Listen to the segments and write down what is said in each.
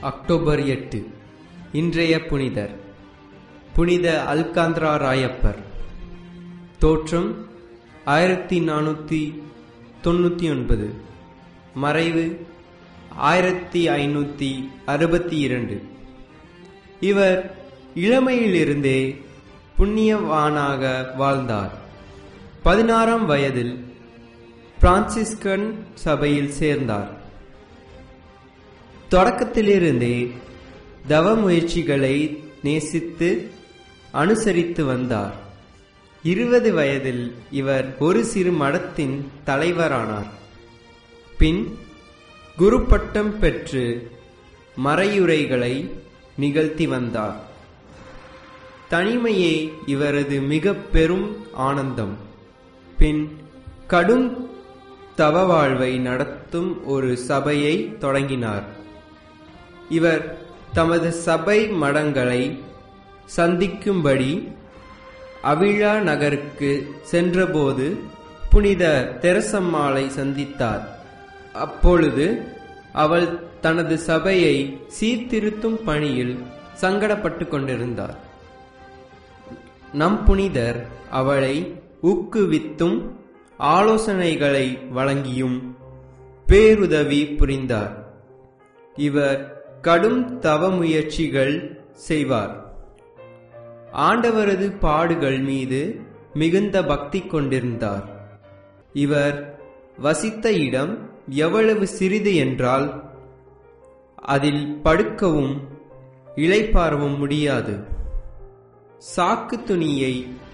October 8 இன்றைய புனிதர் புனித அல்காந்திரா ராயப்பர். தோற்றம் 1499, மறைவு 1562. இவர் இளமையிலிருந்தே புண்ணியவானாக வாழ்ந்தார். 16ஆம் வயதில் பிரான்சிஸ்கன் சபையில் சேர்ந்தார். தொடக்கத்திலிருந்தே தவ முயற்சிகளை நேசித்து அனுசரித்து வந்தார். 20 வயதில் இவர் ஒரு சிறு மடத்தின் தலைவரானார். பின் குரு பட்டம் பெற்று மறையுரைகளை நிகழ்த்தி வந்தார். தனிமையே இவரது மிக பெரும் ஆனந்தம். பின் கடும் தவ வாழ்வை நடத்தும் ஒரு சபையை தொடங்கினார். இவர் தமது சபை மடங்களை சந்திக்கும்படி அவிழா நகருக்கு சென்றபோது புனித தெரசம்மாளை சந்தித்தார். அப்பொழுது அவள் தனது சபையை சீர்திருத்தும் பணியில் சங்கடப்பட்டு கொண்டிருந்தார். நம் புனிதர் அவளை ஊக்குவித்தும் ஆலோசனைகளை வழங்கியும் பேருதவி புரிந்தார். இவர் கடும் தவ முயற்சிகள் செய்வார். ஆண்டவரது பாடுகள் மீது மிகுந்த பக்தி கொண்டிருந்தார். இவர் வசித்த இடம் எவ்வளவு சிறிது என்றால் அதில் படுக்கவும் இளைப்பாறவும் முடியாது. சாக்கு துணியை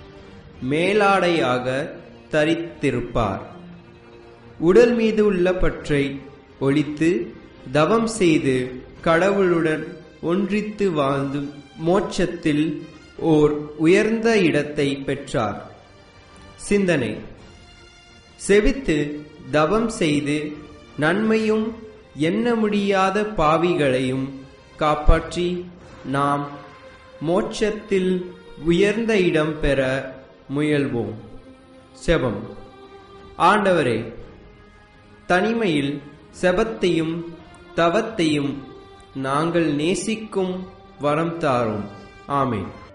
மேலாடையாக தரித்திருப்பார். உடல் மீது உள்ள பற்றை ஒழித்து தவம் செய்து கடவுளுடன் ஒன்றித்து வாழ்ந்து மோட்சத்தில் ஓர் உயர்ந்த இடத்தை பெற்றார். சிந்தனை: செவித்து தவம் செய்து நன்மையும் எண்ண முடியாத பாவிகளையும் காப்பாற்றி நாம் மோட்சத்தில் உயர்ந்த இடம் பெற முயல்வோம். செபம். ஆண்டவரே, தனிமையில் செபத்தையும் தவத்தையும் நாங்கள் நேசிக்கும் வரம் தாரும். ஆமென்.